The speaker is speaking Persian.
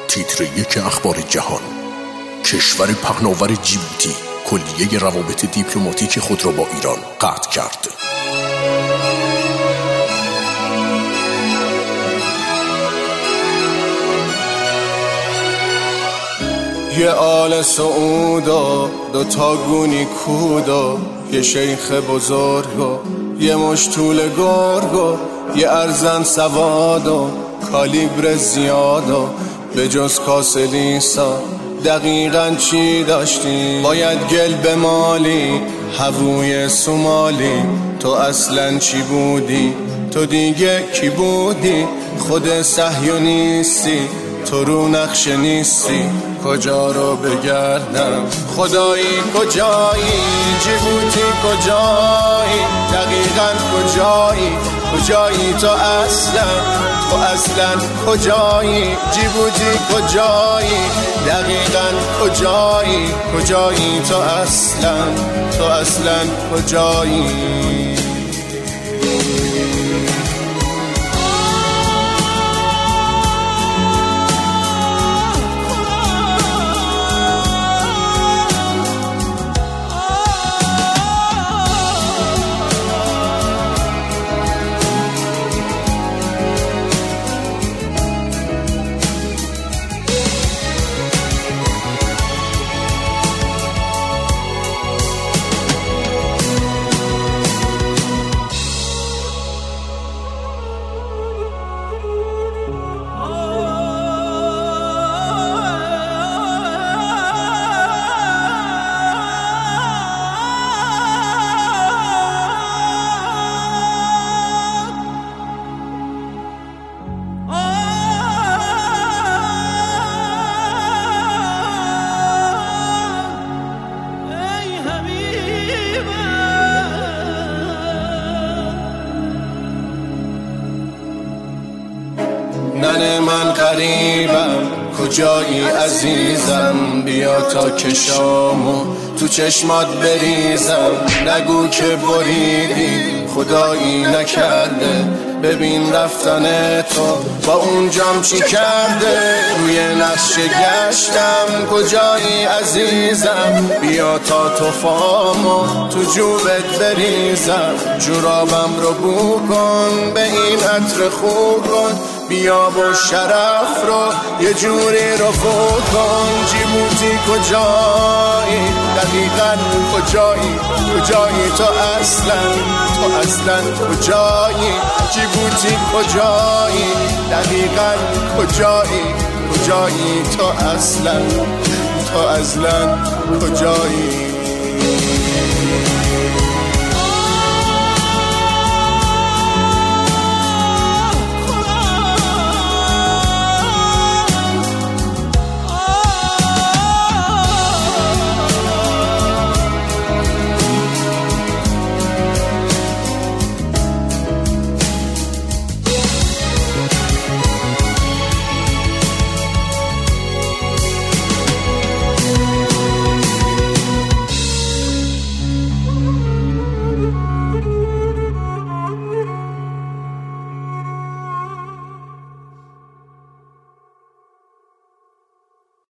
تیتر 1 اخبار جهان. کشور پهناور جیبوتی کلیه روابط دیپلماتیک خود را با ایران قطع کرد. یه آل سعودا، 2 گونی کودا، یه شیخ بزرگا، یه مشتول گرگا، یه ارزن سوادا، کالیبر زیادا، به جز کاسلیسا دقیقاً چی داشتی؟ باید گل بمالی، هووی سومالی، تو اصلاً چی بودی؟ تو دیگه کی بودی؟ خود صهیونیستی، تو رو نقشه نیستی، کجا رو بگردم؟ خدایی کجایی؟ جیبوتی کجایی؟ دقیقاً کجایی؟ کجایی تو اصلاً کجایی؟ جیبوتی کجایی؟ دقیقاً کجایی تو اصلاً کجایی؟ ننه من غریبم، کجایی عزیزم؟ بیا تا کشامو تو چشمات بریزم، نگو که بریدی خدایی نکرده، ببین رفتن تو با اونجام چی کرده، روی نقشه گشتم، کجایی عزیزم؟ بیا تا توفامو تو جوبت بریزم، جورابم رو بو کن، به این عطر خوب کن، بیا با شرف رو یه جوری رفو کن. جیبوتی کجایی؟ دقیقاً کجایی تو اصلاً کجایی؟ جیبوتی کجایی؟ دقیقاً کجایی تو اصلاً کجایی؟